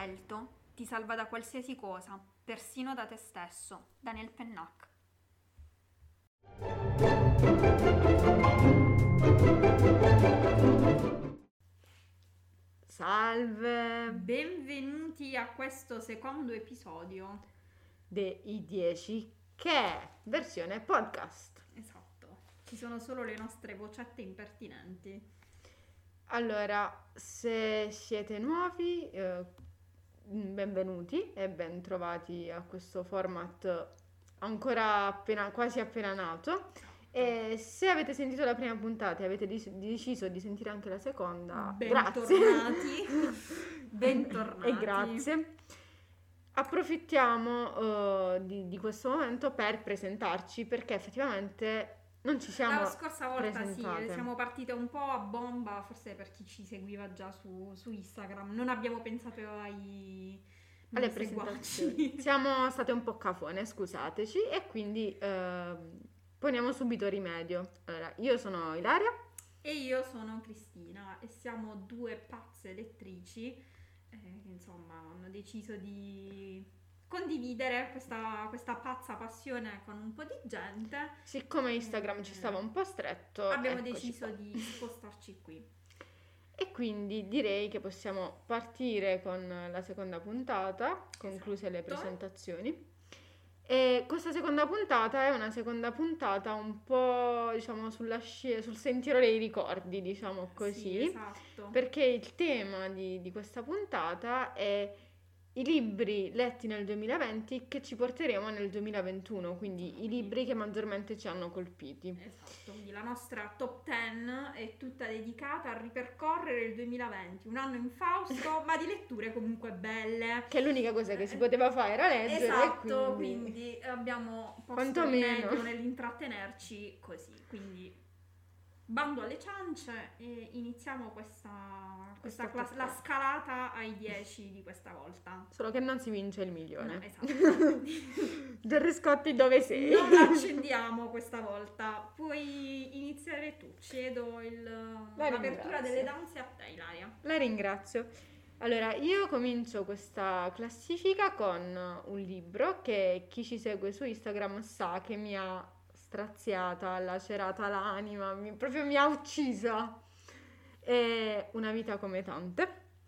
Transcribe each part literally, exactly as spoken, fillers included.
scelto ti salva da qualsiasi cosa, persino da te stesso. Daniel Pennac. Salve! Benvenuti a questo secondo episodio dei dieci che è versione podcast. Esatto, ci sono solo le nostre vocette impertinenti. Allora, se siete nuovi, eh, benvenuti e ben trovati a questo format ancora appena, quasi appena nato. E se avete sentito la prima puntata e avete dis- deciso di sentire anche la seconda, bentornati. grazie. Bentornati. E grazie. Approfittiamo uh, di, di questo momento per presentarci, perché effettivamente non ci siamo La scorsa volta presentate. Sì, siamo partite un po' a bomba, forse per chi ci seguiva già su, su Instagram. Non abbiamo pensato ai alle presentazioni. Siamo state un po' cafone, scusateci, e quindi uh, poniamo subito rimedio. Allora, io sono Ilaria. E io sono Cristina e siamo due pazze lettrici eh, che insomma hanno deciso di condividere questa, questa pazza passione con un po' di gente. Siccome Instagram eh, ci stava un po' stretto, abbiamo deciso qua. di spostarci qui. E quindi direi che possiamo partire con la seconda puntata, concluse esatto. le presentazioni. E questa seconda puntata è una seconda puntata un po', diciamo, sulla scia, sul sentiero dei ricordi, diciamo così. Sì, esatto. Perché il tema di, di questa puntata è i libri letti nel duemilaventi che ci porteremo nel duemilaventuno, quindi i libri che maggiormente ci hanno colpiti. Esatto, quindi la nostra top dieci è tutta dedicata a ripercorrere il duemilaventi, un anno infausto, ma di letture comunque belle. Che l'unica cosa che si poteva fare era leggere. Esatto, quindi, quindi abbiamo posto rimedio nell'intrattenerci così, quindi bando alle ciance e iniziamo questa, questa class- la scalata ai dieci di questa volta. Solo che non si vince il milione. No, esatto. Del Riscotti, dove sei? Non l'accendiamo questa volta. Puoi iniziare tu. Cedo il, La l'apertura delle danze a te, Ilaria. La ringrazio. Allora, io comincio questa classifica con un libro che chi ci segue su Instagram sa che mi ha straziata, lacerata l'anima, mi, proprio mi ha uccisa. È Una vita come tante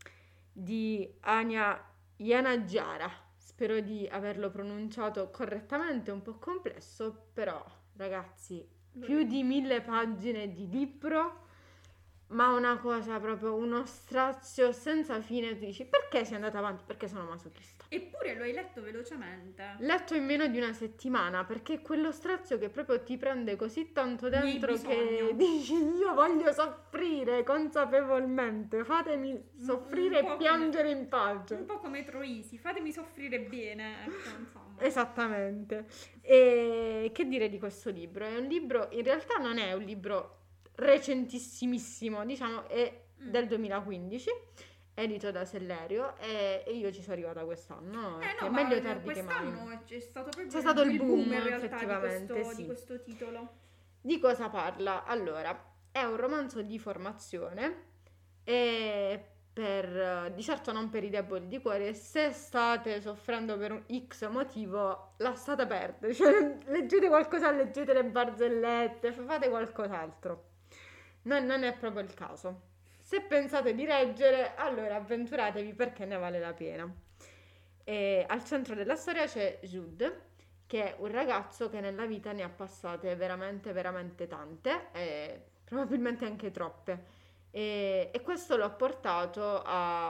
di Anya Yanagihara. Spero di averlo pronunciato correttamente, un po' complesso, però ragazzi, più di mille pagine di libro, ma una cosa proprio, uno strazio senza fine. Tu dici, perché sei andata avanti? Perché sono masochista. Eppure lo hai letto velocemente. Letto in meno di una settimana, perché è quello strazio che proprio ti prende così tanto dentro che dici, io voglio soffrire consapevolmente, fatemi soffrire e piangere come, in pace. Un po' come Troisi, fatemi soffrire bene, ecco, insomma. Esattamente. E che dire di questo libro? È un libro, in realtà non è un libro recentissimissimo, diciamo è del duemilaquindici, edito da Sellerio, e, e io ci sono arrivata quest'anno, eh che no, è meglio tardi che mai. Quest'anno c'è stato proprio c'è stato il boom, boom in realtà effettivamente, di questo, sì. di questo titolo. Di cosa parla? Allora, è un romanzo di formazione e per, di certo non per i deboli di cuore. Se state soffrendo per un X motivo, lasciate perdere, cioè leggete qualcosa, leggete le barzellette, fate qualcos'altro. Non, non è proprio il caso. Se pensate di leggere, allora avventuratevi, perché ne vale la pena. E al centro della storia c'è Jude, che è un ragazzo che nella vita ne ha passate veramente, veramente tante, e probabilmente anche troppe. E, e questo lo ha portato a,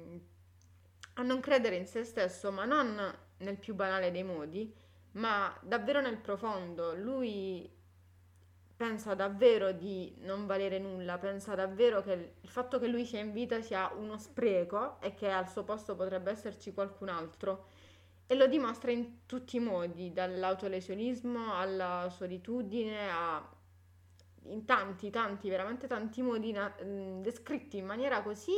a non credere in se stesso, ma non nel più banale dei modi, ma davvero nel profondo. Lui pensa davvero di non valere nulla, pensa davvero che il fatto che lui sia in vita sia uno spreco e che al suo posto potrebbe esserci qualcun altro, e lo dimostra in tutti i modi, dall'autolesionismo alla solitudine, a in tanti, tanti, veramente tanti modi na- descritti in maniera così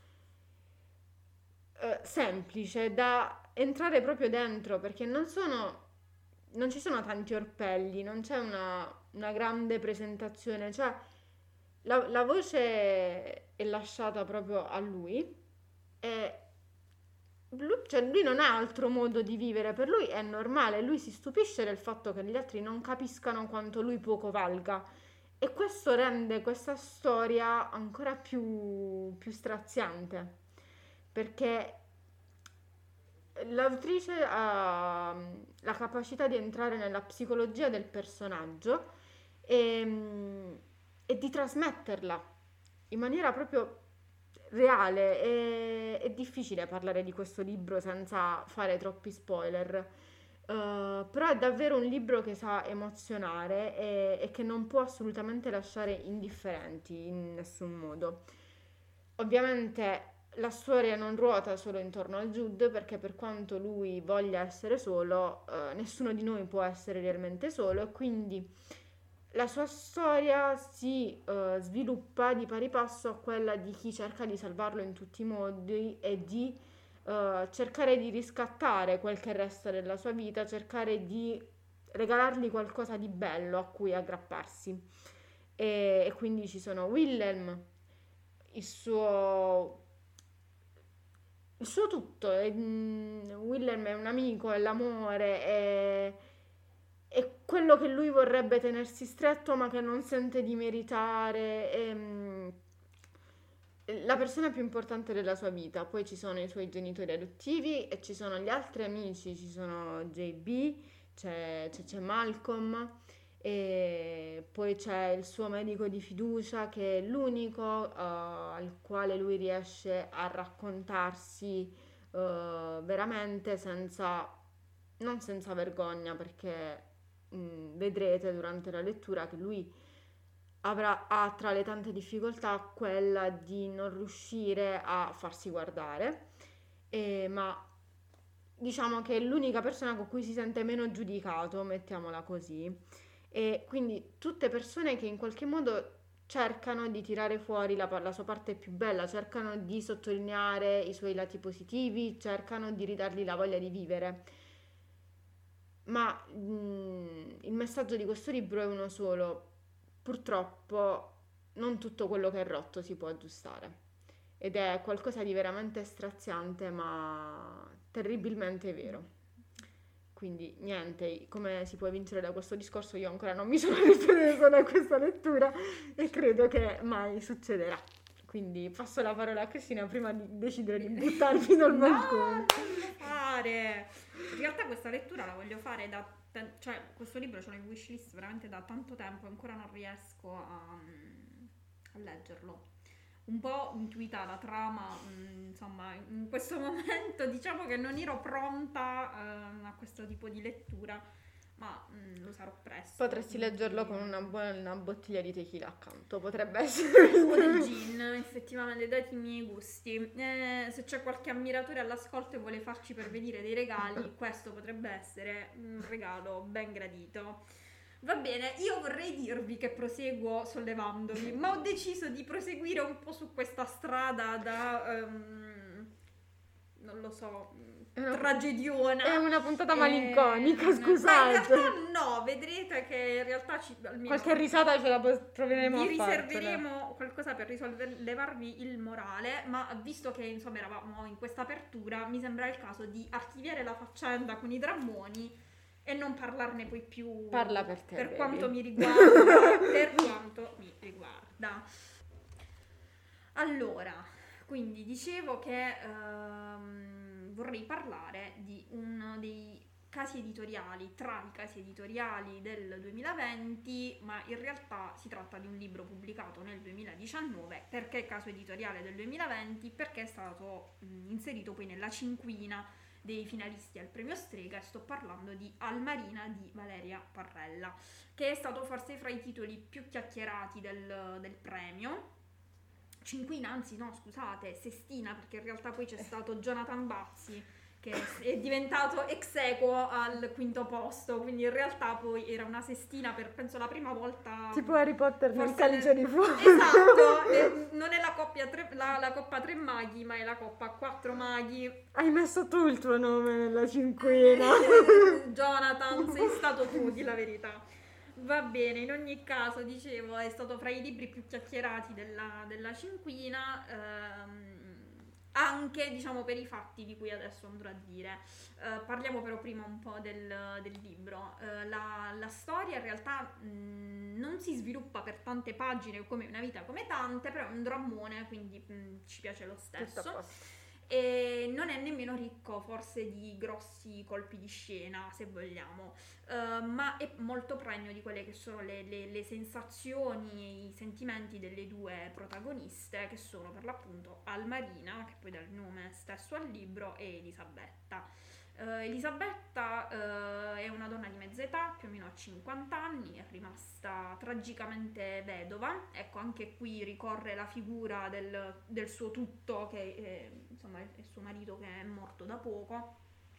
eh, semplice da entrare proprio dentro, perché non sono non ci sono tanti orpelli, non c'è una, una grande presentazione, cioè la, la voce è lasciata proprio a lui e lui, cioè lui non ha altro modo di vivere, per lui è normale, lui si stupisce del fatto che gli altri non capiscano quanto lui poco valga e questo rende questa storia ancora più, più straziante, perché l'autrice ha la capacità di entrare nella psicologia del personaggio e, e di trasmetterla in maniera proprio reale. È, è difficile parlare di questo libro senza fare troppi spoiler. Uh, però è davvero un libro che sa emozionare e, e che non può assolutamente lasciare indifferenti in nessun modo. Ovviamente la storia non ruota solo intorno a Jude, perché per quanto lui voglia essere solo, uh, nessuno di noi può essere realmente solo, e quindi la sua storia si uh, sviluppa di pari passo a quella di chi cerca di salvarlo in tutti i modi e di uh, cercare di riscattare quel che resta della sua vita, cercare di regalargli qualcosa di bello a cui aggrapparsi. E, e quindi ci sono Wilhelm, il suo, il suo tutto. E, mm, Wilhelm è un amico, è l'amore, è è quello che lui vorrebbe tenersi stretto ma che non sente di meritare, è mm, la persona più importante della sua vita. Poi ci sono i suoi genitori adottivi e ci sono gli altri amici, ci sono J B, c'è, c'è, c'è Malcolm e poi c'è il suo medico di fiducia che è l'unico uh, al quale lui riesce a raccontarsi uh, veramente senza, non senza vergogna, perché mh, vedrete durante la lettura che lui avrà ha tra le tante difficoltà quella di non riuscire a farsi guardare, eh, ma diciamo che è l'unica persona con cui si sente meno giudicato, mettiamola così, e quindi tutte persone che in qualche modo cercano di tirare fuori la, la sua parte più bella, cercano di sottolineare i suoi lati positivi, cercano di ridargli la voglia di vivere. Ma mh, il messaggio di questo libro è uno solo: purtroppo non tutto quello che è rotto si può aggiustare. Ed è qualcosa di veramente straziante, ma terribilmente vero. Quindi niente, come si può evincere da questo discorso, io ancora non mi sono ripresa da questa lettura e credo che mai succederà. Quindi passo la parola a Cristina prima di decidere di buttarmi dal balcone. No, non lo fare! In realtà questa lettura la voglio fare da... Ten- cioè, questo libro ce l'ho in wishlist veramente da tanto tempo e ancora non riesco a, a leggerlo. Un po' intuita la trama, mh, insomma, in questo momento diciamo che non ero pronta eh, a questo tipo di lettura, ma mh, lo sarò presto. Potresti quindi- leggerlo con una buona bottiglia di tequila accanto, potrebbe essere. O del gin, effettivamente, dati i miei gusti. Eh, se c'è qualche ammiratore all'ascolto e vuole farci pervenire dei regali, questo potrebbe essere un regalo ben gradito. Va bene, io vorrei dirvi che proseguo sollevandomi, ma ho deciso di proseguire un po' su questa strada da, ehm, non lo so, È una- tragediona. È una puntata Eh, malinconica, Ma in scusate. realtà no, vedrete che in realtà ci, almeno Qualche risata ce la po- proveremo vi a farcela. riserveremo qualcosa per risollevarvi il morale, ma visto che insomma eravamo in questa apertura, mi sembra il caso di archiviare la faccenda con i drammoni e non parlarne poi più. Parla per te, per baby. quanto mi riguarda. Per quanto mi riguarda. Allora, quindi dicevo che ehm, vorrei parlare di uno dei casi editoriali, tra i casi editoriali del duemilaventi, ma in realtà si tratta di un libro pubblicato nel duemiladiciannove. Perché caso editoriale del duemilaventi? Perché è stato mh, inserito poi nella cinquina dei finalisti al premio Strega, e sto parlando di Almarina di Valeria Parrella, che è stato forse fra i titoli più chiacchierati del, del premio. Cinquina, anzi no, scusate, sestina, perché in realtà poi c'è stato Jonathan Bazzi che è diventato ex aequo al quinto posto, quindi in realtà poi era una sestina per penso la prima volta. Tipo Harry Potter nel forse calice nel- di fuoco. Esatto, e non è la coppia tre, la, la coppa tre maghi, ma è la coppa quattro maghi. Hai messo tu il tuo nome nella cinquina. Jonathan, sei stato tu, di la verità. Va bene, in ogni caso, dicevo, è stato fra i libri più chiacchierati della, della cinquina. ehm, anche diciamo per i fatti di cui adesso andrò a dire. Uh, parliamo però prima un po' del, del libro. Uh, la, la storia in realtà mh, non si sviluppa per tante pagine come Una vita come tante, però è un drammone, quindi mh, ci piace lo stesso. E non è nemmeno ricco forse di grossi colpi di scena, se vogliamo, uh, ma è molto pregno di quelle che sono le, le, le sensazioni e i sentimenti delle due protagoniste, che sono per l'appunto Almarina, che poi dà il nome stesso al libro, e Elisabetta. Uh, Elisabetta uh, è una donna di mezza età, più o meno a cinquanta anni, è rimasta tragicamente vedova. Ecco, anche qui ricorre la figura del, del suo tutto, che è, insomma, è il suo marito che è morto da poco.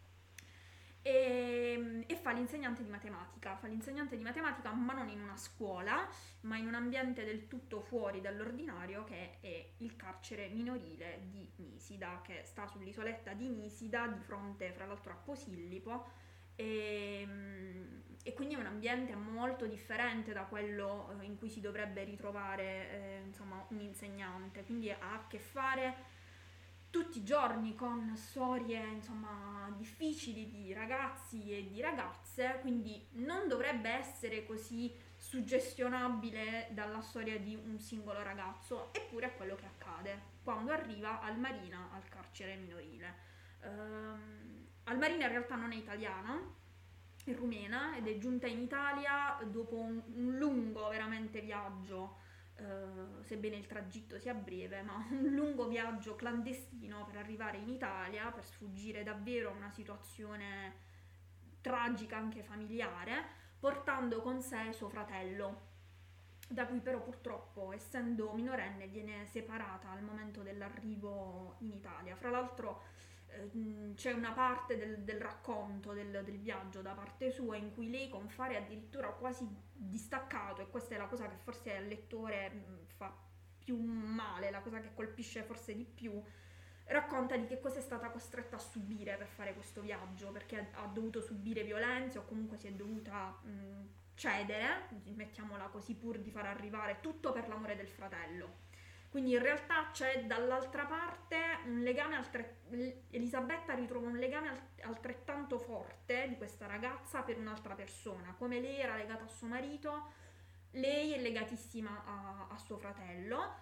E, e fa l'insegnante di matematica, fa l'insegnante di matematica ma non in una scuola, ma in un ambiente del tutto fuori dall'ordinario, che è il carcere minorile di Nisida, che sta sull'isoletta di Nisida, di fronte fra l'altro a Posillipo, e, e quindi è un ambiente molto differente da quello in cui si dovrebbe ritrovare eh, insomma, un insegnante, quindi ha a che fare tutti i giorni con storie insomma difficili di ragazzi e di ragazze, quindi non dovrebbe essere così suggestionabile dalla storia di un singolo ragazzo, eppure è quello che accade quando arriva Almarina al carcere minorile. Um, Almarina in realtà non è italiana, è rumena ed è giunta in Italia dopo un, un lungo veramente viaggio. Uh, sebbene il tragitto sia breve, ma un lungo viaggio clandestino per arrivare in Italia, per sfuggire davvero a una situazione tragica anche familiare, portando con sé suo fratello, da cui però purtroppo, essendo minorenne, viene separata al momento dell'arrivo in Italia. Fra l'altro eh, c'è una parte del, del racconto del, del viaggio da parte sua in cui lei compare addirittura quasi distaccato, e questa è la cosa che forse al lettore mh, fa più male, la cosa che colpisce forse di più. Racconta di che cosa è stata costretta a subire per fare questo viaggio, perché ha, ha dovuto subire violenze o comunque si è dovuta mh, cedere, mettiamola così, pur di far arrivare tutto per l'amore del fratello. Quindi in realtà c'è dall'altra parte un legame, altre... Elisabetta ritrova un legame altrettanto forte di questa ragazza per un'altra persona. Come lei era legata a suo marito, lei è legatissima a, a suo fratello,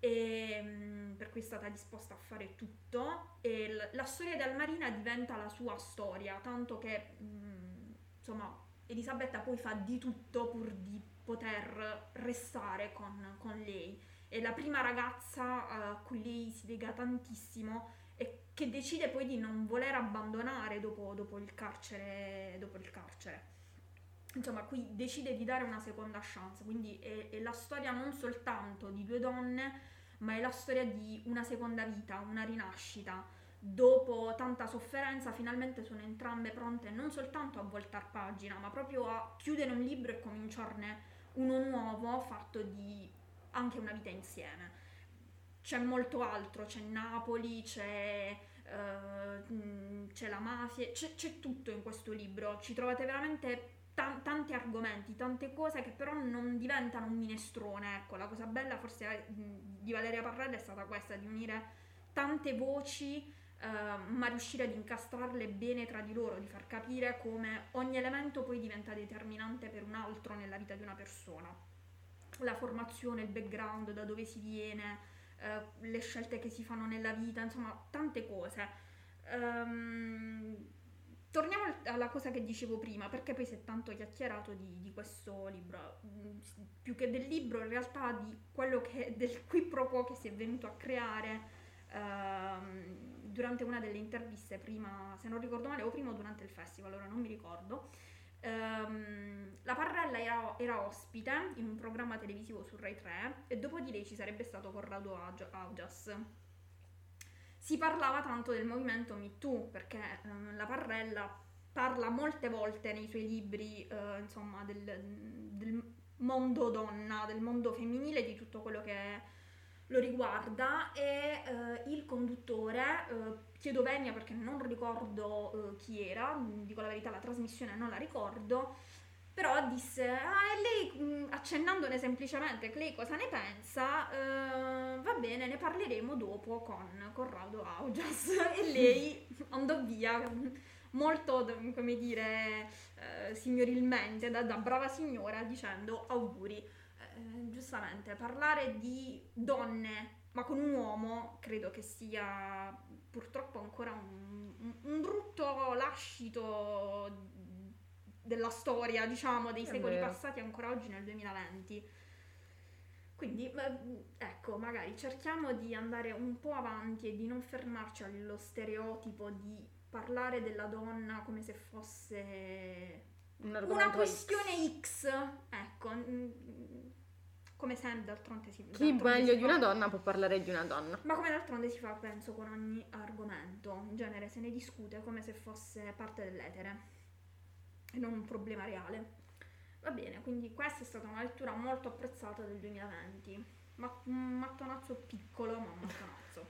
e per cui è stata disposta a fare tutto, e l- la storia di Almarina diventa la sua storia, tanto che mh, insomma Elisabetta poi fa di tutto pur di poter restare con, con lei. È la prima ragazza a cui lei si lega tantissimo e che decide poi di non voler abbandonare dopo, dopo il carcere, dopo il carcere. Insomma, qui decide di dare una seconda chance, quindi è, è la storia non soltanto di due donne, ma è la storia di una seconda vita, una rinascita. Dopo tanta sofferenza, finalmente sono entrambe pronte non soltanto a voltar pagina, ma proprio a chiudere un libro e cominciarne uno nuovo, fatto di anche una vita insieme. C'è molto altro, c'è Napoli, c'è, uh, c'è la mafia, c'è, c'è tutto in questo libro. Ci trovate veramente t- tanti argomenti, tante cose che però non diventano un minestrone. Ecco, la cosa bella forse di Valeria Parrella è stata questa, di unire tante voci, uh, ma riuscire ad incastrarle bene tra di loro, di far capire come ogni elemento poi diventa determinante per un altro nella vita di una persona. La formazione, il background, da dove si viene, eh, le scelte che si fanno nella vita, insomma tante cose. Um, torniamo alla cosa che dicevo prima, perché poi si è tanto chiacchierato di, di questo libro, più che del libro in realtà di quello che, del qui pro quo che si è venuto a creare um, durante una delle interviste, prima, se non ricordo male, o prima o durante il festival, ora non mi ricordo. Um, la Parrella era, era ospite in un programma televisivo su Rai tre e dopo di lei ci sarebbe stato Corrado Augias. Si parlava tanto del movimento Me Too, perché um, la Parrella parla molte volte nei suoi libri uh, insomma del, del mondo donna, del mondo femminile, di tutto quello che lo riguarda, e uh, il conduttore, uh, chiedo venia perché non ricordo uh, chi era, dico la verità, la trasmissione non la ricordo, Però disse, ah, e lei, mh, accennandone semplicemente che lei cosa ne pensa, eh, va bene, ne parleremo dopo con Corrado Augias. E lei andò via, molto, come dire, eh, signorilmente, da, da brava signora, dicendo auguri. Eh, giustamente, parlare di donne, ma con un uomo, credo che sia purtroppo ancora un, un- un brutto lascito della storia, diciamo, dei È secoli vero. passati ancora oggi nel duemilaventi. Quindi, beh, ecco, magari cerchiamo di andare un po' avanti e di non fermarci allo stereotipo di parlare della donna come se fosse Un una argomento questione X. Ecco, mm, come sempre d'altronde si, Chi d'altronde meglio si di una fa. donna può parlare di una donna. Ma come d'altronde si fa, penso, con ogni argomento. In genere se ne discute come se fosse parte dell'etere e non un problema reale. Va bene, quindi questa è stata una lettura molto apprezzata del duemilaventi. Ma un mattonazzo piccolo, ma un mattonazzo.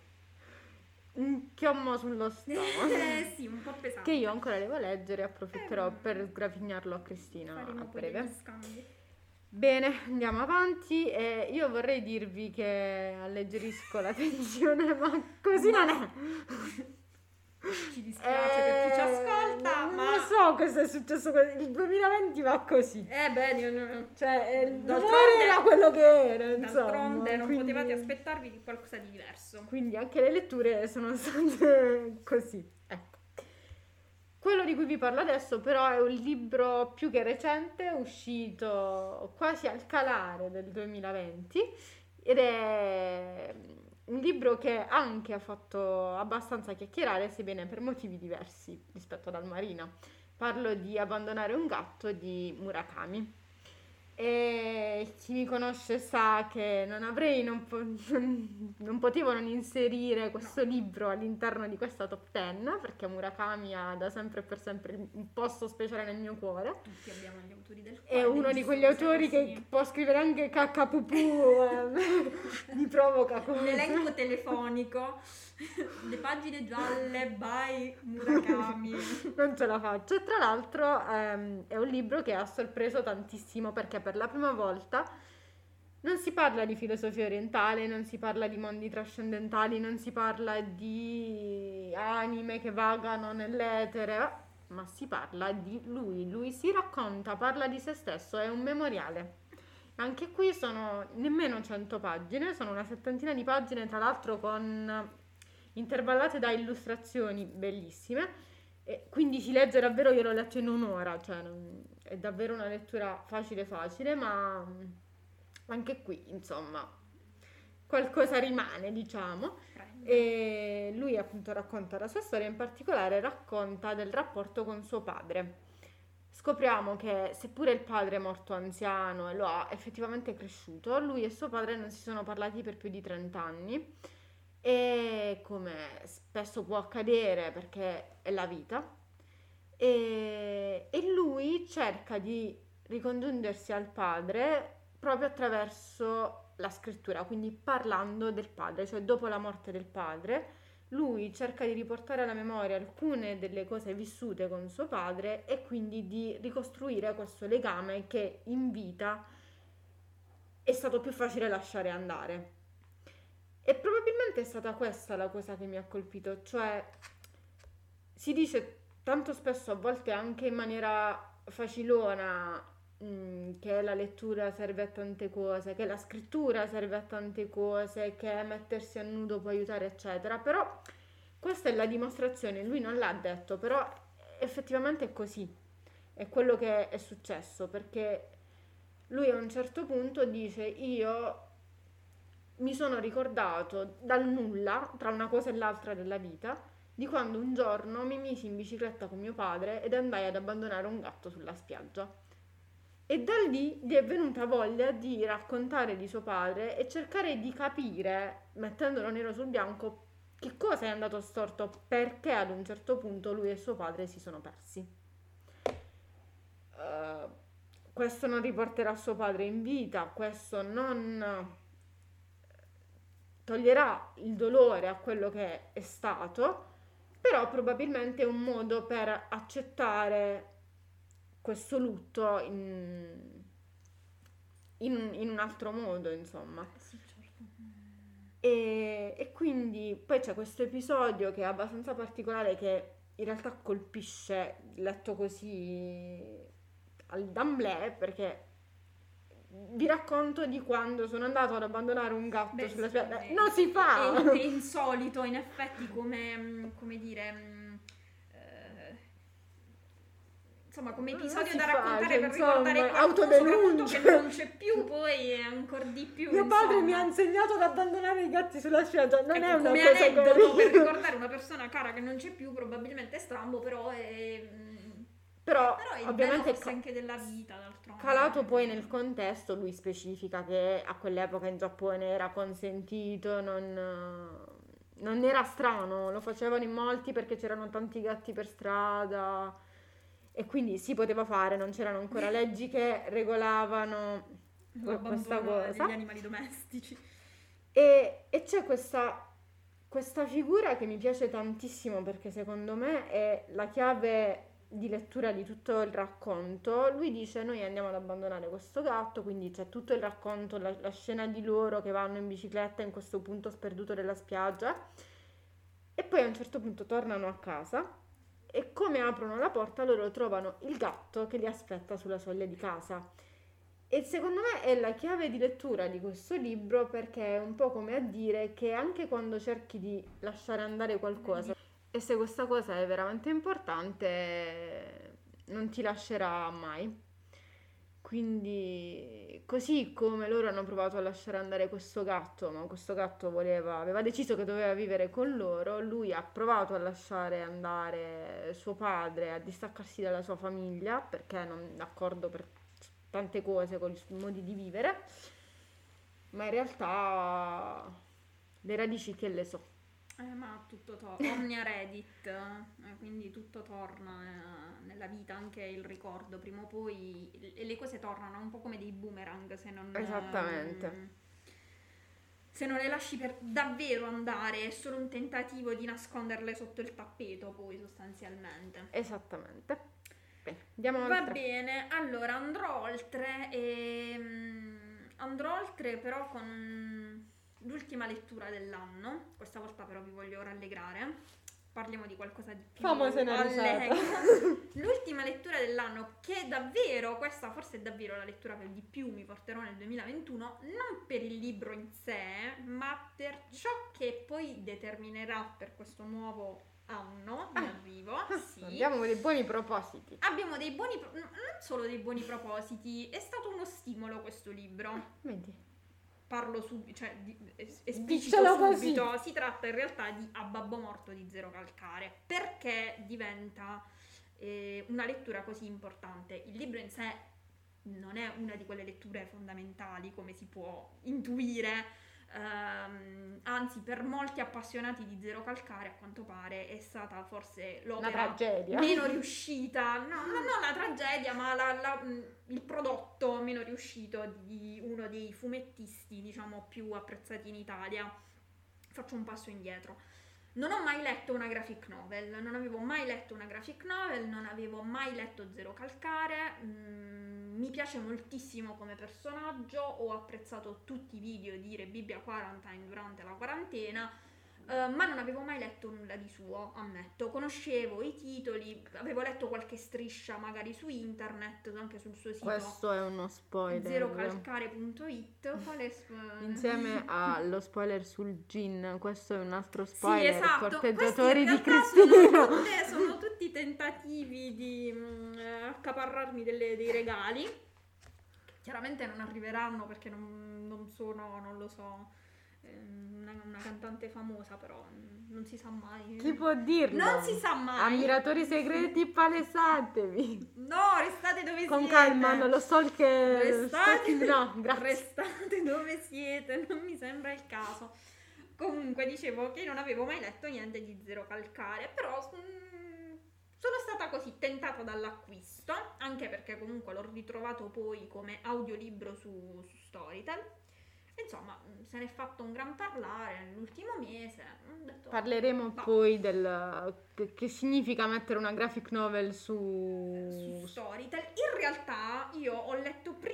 Un chiommo sullo stomaco. Eh sì, un po' pesante. Che io ancora devo leggere e approfitterò Eh, per sgrafignarlo a Cristina Faremo a poi breve. degli scambi. Bene, andiamo avanti. E io vorrei dirvi che alleggerisco la tensione, ma così Ma- non è. Ci dispiace per chi ci ascolta, non ma... lo so cosa è successo. così. Il duemilaventi va così. Eh beh, io non- Cioè, eh, il D'altronde- rumore era quello che era, insomma. d'altronde non quindi- potevate aspettarvi di qualcosa di diverso. Quindi anche le letture sono state così. Ecco. Quello di cui vi parlo adesso però è un libro più che recente, uscito quasi al calare del duemilaventi ed è un libro che anche ha fatto abbastanza chiacchierare, sebbene per motivi diversi rispetto ad Almarina. Parlo di Abbandonare un gatto di Murakami. E chi mi conosce sa che non avrei, non, po- non- non potevo non inserire questo libro all'interno di questa top dieci perché Murakami ha da sempre e per sempre un posto speciale nel mio cuore. Tutti abbiamo gli autori del cuore. È uno di giusto quegli sia autori che così. può scrivere anche caccapupù, eh, mi provoca Un come... elenco telefonico, le pagine gialle by Murakami. Non ce la faccio. E tra l'altro ehm, è un libro che ha sorpreso tantissimo perché per la prima volta non si parla di filosofia orientale, non si parla di mondi trascendentali, non si parla di anime che vagano nell'etere, ma si parla di lui. Lui si racconta, parla di se stesso, è un memoriale. Anche qui sono nemmeno cento pagine, sono una settantina di pagine, tra l'altro con intervallate da illustrazioni bellissime. E quindi si legge davvero, io l'ho letto in un'ora, cioè non- è davvero una lettura facile facile, ma mm, anche qui, insomma, qualcosa rimane, diciamo. Prego. E lui appunto racconta la sua storia, in particolare racconta del rapporto con suo padre. Scopriamo che seppure il padre è morto anziano e lo ha effettivamente cresciuto, lui e suo padre non si sono parlati per più di trenta anni e come spesso può accadere perché è la vita, e, e lui cerca di ricongiungersi al padre proprio attraverso la scrittura, quindi parlando del padre, cioè dopo la morte del padre lui cerca di riportare alla memoria alcune delle cose vissute con suo padre e quindi di ricostruire questo legame che in vita è stato più facile lasciare andare. E probabilmente è stata questa la cosa che mi ha colpito, cioè si dice tanto spesso, a volte anche in maniera facilona, mh, che la lettura serve a tante cose, che la scrittura serve a tante cose, che mettersi a nudo può aiutare, eccetera. Però questa è la dimostrazione, lui non l'ha detto, però effettivamente è così, è quello che è successo, perché lui a un certo punto dice: io mi sono ricordato dal nulla, tra una cosa e l'altra della vita, di quando un giorno mi misi in bicicletta con mio padre ed andai ad abbandonare un gatto sulla spiaggia. E da lì gli è venuta voglia di raccontare di suo padre e cercare di capire, mettendolo nero sul bianco, che cosa è andato storto, perché ad un certo punto lui e suo padre si sono persi. Uh, questo non riporterà suo padre in vita, questo non toglierà il dolore a quello che è stato, però probabilmente è un modo per accettare questo lutto in, in, in un altro modo, insomma. Eh sì, certo. E, e quindi poi c'è questo episodio che è abbastanza particolare, che in realtà colpisce, letto così al d'amblè, perché vi racconto di quando sono andato ad abbandonare un gatto Beh, sulla sì, spiaggia. è- Non si fa! È, è insolito, in effetti, come, mm, come dire, mm, eh, insomma, come Non episodio si da fa, raccontare cioè, per insomma, ricordare qualcuno, soprattutto autodenuncia. che non c'è più, poi è ancora di più, Mio padre mi insomma. ha insegnato ad abbandonare i gatti sulla spiaggia. Non Ecco, è una come cosa aneddoto per carina. ricordare una persona cara che non c'è più, probabilmente è strambo, però è... mm, Però, Però è il bello ovviamente, forse ca- anche della vita, d'altronde. calato poi nel contesto, lui specifica che a quell'epoca in Giappone era consentito, non, non era strano, lo facevano in molti perché c'erano tanti gatti per strada e quindi si poteva fare, non c'erano ancora leggi che regolavano que- questa L'abbandono degli cosa. animali domestici. E, e c'è questa, questa figura che mi piace tantissimo perché secondo me è la chiave di lettura di tutto il racconto. Lui dice: noi andiamo ad abbandonare questo gatto, quindi c'è tutto il racconto, la, la scena di loro che vanno in bicicletta in questo punto sperduto della spiaggia e poi a un certo punto tornano a casa e come aprono la porta loro trovano il gatto che li aspetta sulla soglia di casa. E secondo me è la chiave di lettura di questo libro perché è un po' come a dire che anche quando cerchi di lasciare andare qualcosa e se questa cosa è veramente importante non ti lascerà mai. Quindi così come loro hanno provato a lasciare andare questo gatto, ma questo gatto voleva, aveva deciso che doveva vivere con loro, lui ha provato a lasciare andare suo padre, a distaccarsi dalla sua famiglia perché non è d'accordo per tante cose con i modi di vivere, ma in realtà le radici che le so. Eh, ma tutto torna, omnia reddit, eh, quindi tutto torna eh, nella vita, anche il ricordo, prima o poi le, le cose tornano un po' come dei boomerang se non, Esattamente. ehm, se non le lasci per davvero andare, è solo un tentativo di nasconderle sotto il tappeto poi sostanzialmente. Esattamente. Bene, andiamo Va oltre. bene, allora andrò oltre e mm, andrò oltre però con l'ultima lettura dell'anno. Questa volta però vi voglio rallegrare. Parliamo di qualcosa di più Famose una risata. allegro. L'ultima lettura dell'anno, che davvero, questa forse è davvero la lettura che di più mi porterò nel duemilaventuno, non per il libro in sé, ma per ciò che poi determinerà per questo nuovo anno in Ah. arrivo. Sì. Abbiamo dei buoni propositi. Abbiamo dei buoni, pro- non solo dei buoni propositi, è stato uno stimolo questo libro. Vedi? Parlo subito, cioè di, es- esplicito Diccelo così. subito. Si tratta in realtà di A Babbo Morto di Zero Calcare. Perché diventa eh, una lettura così importante? Il libro in sé non è una di quelle letture fondamentali, come si può intuire. Ehm, anzi, per molti appassionati di Zero Calcare, a quanto pare, è stata forse Una l'opera tragedia. meno riuscita, no, no, non la tragedia, ma la- la- mh, il prodotto meno riuscito di uno dei fumettisti, diciamo, più apprezzati in Italia. Faccio un passo indietro. Non ho mai letto una graphic novel, non avevo mai letto una graphic novel, non avevo mai letto Zero Calcare, mm, mi piace moltissimo come personaggio, ho apprezzato tutti i video di Re Bibbia Quarantine durante la quarantena, eh, ma non avevo mai letto nulla di suo, ammetto. Conoscevo i titoli, avevo letto qualche striscia magari su internet, anche sul suo sito Questo è uno spoiler. zero calcare punto it. Qual è sp- Insieme allo spoiler sul gin, questo è un altro Sì, spoiler. esatto. Corteggiatori Questi di in realtà sono, Cristina. tutte- sono tutti tentativi di mm, eh, accaparrarmi delle- dei regali. Chiaramente non arriveranno perché non, non sono, non lo so, ehm, una, una cantante famosa, però mm, non si sa mai. Chi può dirlo? Non si sa mai. Ammiratori segreti, palesatevi. No, restate dove Con siete. calma, non lo so il che... Restate, No, grazie. restate dove siete, non mi sembra il caso. Comunque dicevo che non avevo mai letto niente di Zero Calcare, però mm, sono stata così tentata dall'acquisto, anche perché comunque l'ho ritrovato poi come audiolibro su, su Storytel. Insomma, mm, se ne è fatto un gran parlare nell'ultimo mese. Ho detto, Parleremo bah, poi del che, che significa mettere una graphic novel su... su Storytel. In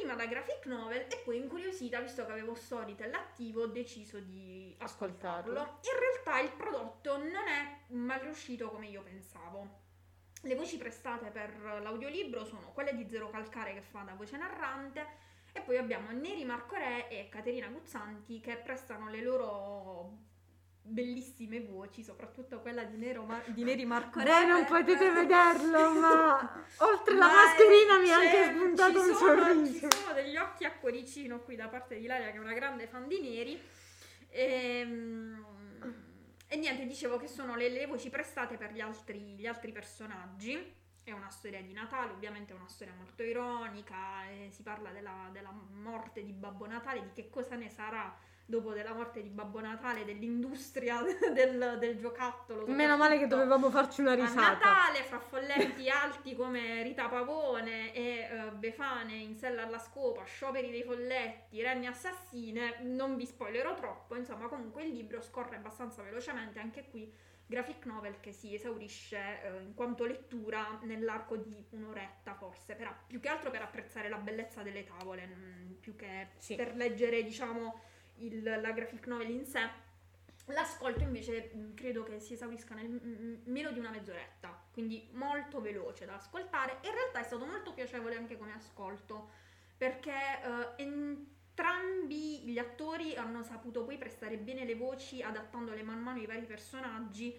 prima la graphic novel e poi incuriosita, visto che avevo Storytel attivo, ho deciso di ascoltarlo. Ascoltarlo. In realtà il prodotto non è mal riuscito come io pensavo. Le voci prestate per l'audiolibro sono quelle di Zero Calcare, che fa da voce narrante, e poi abbiamo Neri Marco Re e Caterina Guzzanti che prestano le loro bellissime voci, soprattutto quella di, Nero Mar- di Neri Marco Re. Voi non potete vederlo, ma oltre la Ma mascherina mi ha c'è- anche spuntato ci un sono- sorriso. Ci sono degli occhi a cuoricino qui da parte di Ilaria, che è una grande fan di Neri. Ehm, E, niente, dicevo che sono le, le voci prestate per gli altri, gli altri personaggi. È una storia di Natale, ovviamente è una storia molto ironica, e si parla della, della morte di Babbo Natale, di che cosa ne sarà dopo della morte di Babbo Natale, dell'industria del, del giocattolo. Meno male che soprattutto dovevamo farci una a risata. Natale, fra folletti alti come Rita Pavone e eh, Befane in sella alla scopa, scioperi dei folletti, renne assassine. Non vi spoilerò troppo, insomma, comunque il libro scorre abbastanza velocemente, anche qui graphic novel che si esaurisce eh, in quanto lettura nell'arco di un'oretta forse, per, più che altro per apprezzare la bellezza delle tavole, mh, più che Sì. per leggere, diciamo, il, la graphic novel in sé. L'ascolto invece mh, credo che si esaurisca nel mh, meno di una mezz'oretta, quindi molto veloce da ascoltare. In realtà è stato molto piacevole anche come ascolto, perché eh, entrambi gli attori hanno saputo poi prestare bene le voci, adattandole man mano ai vari personaggi,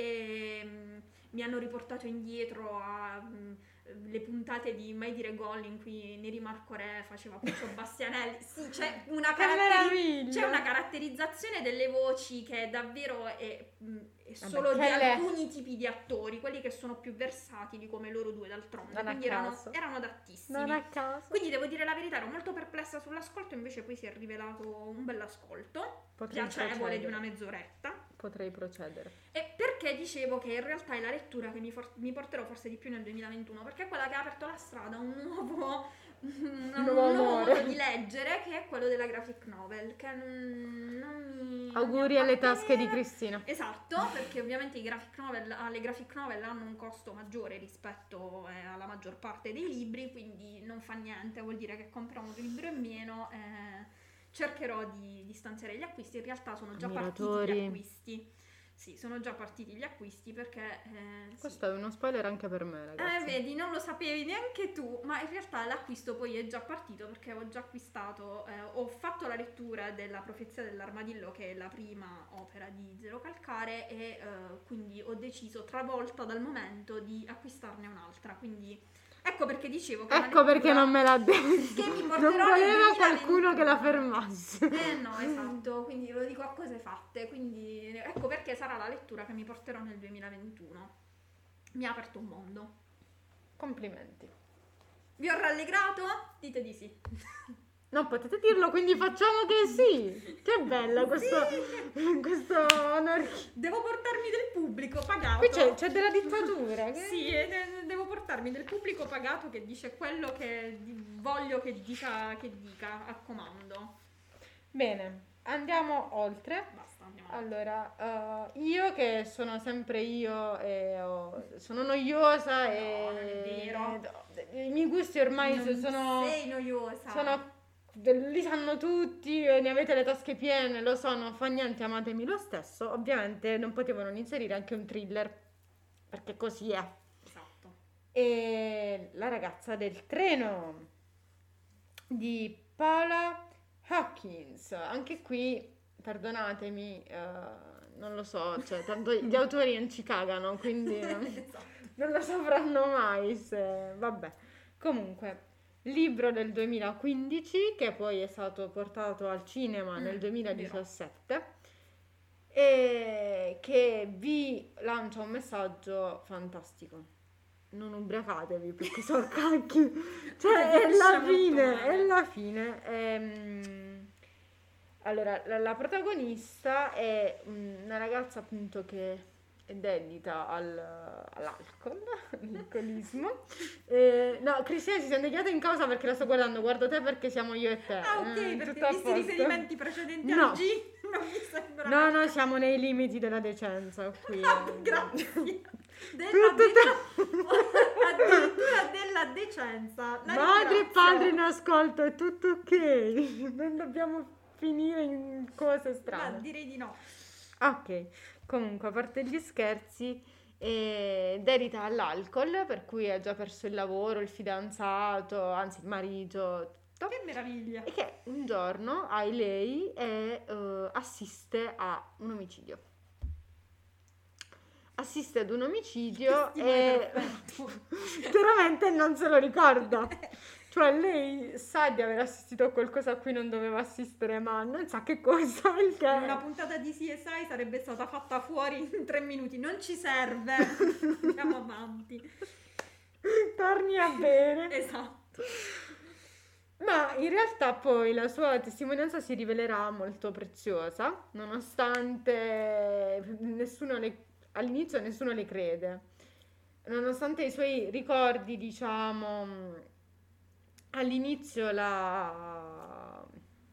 e mh, mi hanno riportato indietro a mh, le puntate di Mai dire gol in cui Neri Marco Re faceva Puccio Bastianelli. Sì, c'è una, Che caratteri- meraviglia! c'è una caratterizzazione delle voci che davvero è, mh, è Vabbè, solo di quelle- alcuni tipi di attori, quelli che sono più versatili come loro due d'altronde, Non a quindi erano, caso. erano adattissimi. Non a caso. Quindi devo dire la verità, ero molto perplessa sull'ascolto, invece poi si è rivelato un bell'ascolto, Potrei piacevole procedere. di una mezz'oretta. Potrei procedere. E perché dicevo che in realtà è la lettura che mi, for- mi porterò forse di più nel duemilaventuno, perché è quella che ha aperto la strada a un nuovo, un Un nuovo nuovo amore. modo di leggere, che è quello della graphic novel, che non, non mi... non mi Auguri alle appartiene. tasche di Cristina. Esatto, perché ovviamente i graphic novel, alle graphic novel hanno un costo maggiore rispetto eh, alla maggior parte dei libri, quindi non fa niente, vuol dire che comprerò un libro in meno. eh, cercherò di, di stanziare gli acquisti. In realtà sono già partiti Ammiratori. gli acquisti. Sì, sono già partiti gli acquisti perché... eh, sì. Questo è uno spoiler anche per me, ragazzi. Eh, vedi, non lo sapevi neanche tu, ma in realtà l'acquisto poi è già partito perché ho già acquistato, eh, ho fatto la lettura della Profezia dell'Armadillo, che è la prima opera di Zero Calcare, e eh, quindi ho deciso, travolta dal momento, di acquistarne un'altra. Quindi ecco perché dicevo che... Ecco perché non me l'ha detto. Che mi Non porterò nel voleva duemilaventuno. qualcuno che la fermasse. Eh no, esatto, quindi lo dico a cose fatte, quindi ecco perché sarà la lettura che mi porterò nel duemilaventuno. Mi ha aperto un mondo. Complimenti. Vi ho rallegrato? Dite di sì. Non potete dirlo, quindi facciamo che sì. Che bello questo, questo onore. Devo portarmi del pubblico pagato. Qui c'è, c'è della dittatura. Che... Sì, e de- devo portarmi del pubblico pagato che dice quello che di- voglio che dica, che dica a comando. Bene, andiamo oltre. Basta, andiamo avanti. Allora, eh, io che sono sempre io e ho- sono noiosa No, e non è vero. i miei gusti ormai Non sono sei noiosa. sono li sanno tutti, e ne avete le tasche piene, lo so, non fa niente, amatemi lo stesso. Ovviamente non potevano non inserire anche un thriller, perché così è. Esatto. E La ragazza del treno di Paula Hawkins. Anche qui, perdonatemi, eh, non lo so, cioè, tanto gli autori non ci cagano, quindi non, Esatto. non lo sapranno mai se... Vabbè, comunque, libro del duemilaquindici, che poi è stato portato al cinema nel Mm, duemiladiciassette, e che vi lancia un messaggio fantastico. Non ubriacatevi perché sono cacchi, cioè è Finisce la molto fine, male. è la fine. Ehm, allora, la, la protagonista è una ragazza appunto che è dedita al, all'alcol, all'alcolismo. Eh, no, Cristina si sente chiamata in causa perché la sto guardando, guardo te perché siamo io e te. Ah, ok, Eh, perché tutto a visti i posto. riferimenti precedenti No. al G non mi sembra. No, no, siamo nei limiti della decenza qui. Ah, grazie. Della Tutto decenza. addirittura della decenza. La Madre e ringrazio. padre in ascolto, è tutto ok. Non dobbiamo finire in cose Ma strane. direi di no. Ok, comunque, a parte gli scherzi, eh, dedita all'alcol, per cui ha già perso il lavoro, il fidanzato, anzi il marito, tutto. Che meraviglia. E che un giorno hai lei e eh, assiste a un omicidio. Assiste ad un omicidio Testimone e perfetto. chiaramente non se lo ricorda. Cioè lei sa di aver assistito a qualcosa a cui non doveva assistere, ma non sa che cosa. Il che... Una puntata di C S I sarebbe stata fatta fuori in tre minuti. Non ci serve. Andiamo avanti. Torni a bere. Esatto. Ma in realtà poi la sua testimonianza si rivelerà molto preziosa, nonostante nessuno le, all'inizio nessuno le crede, nonostante i suoi ricordi, diciamo, all'inizio la,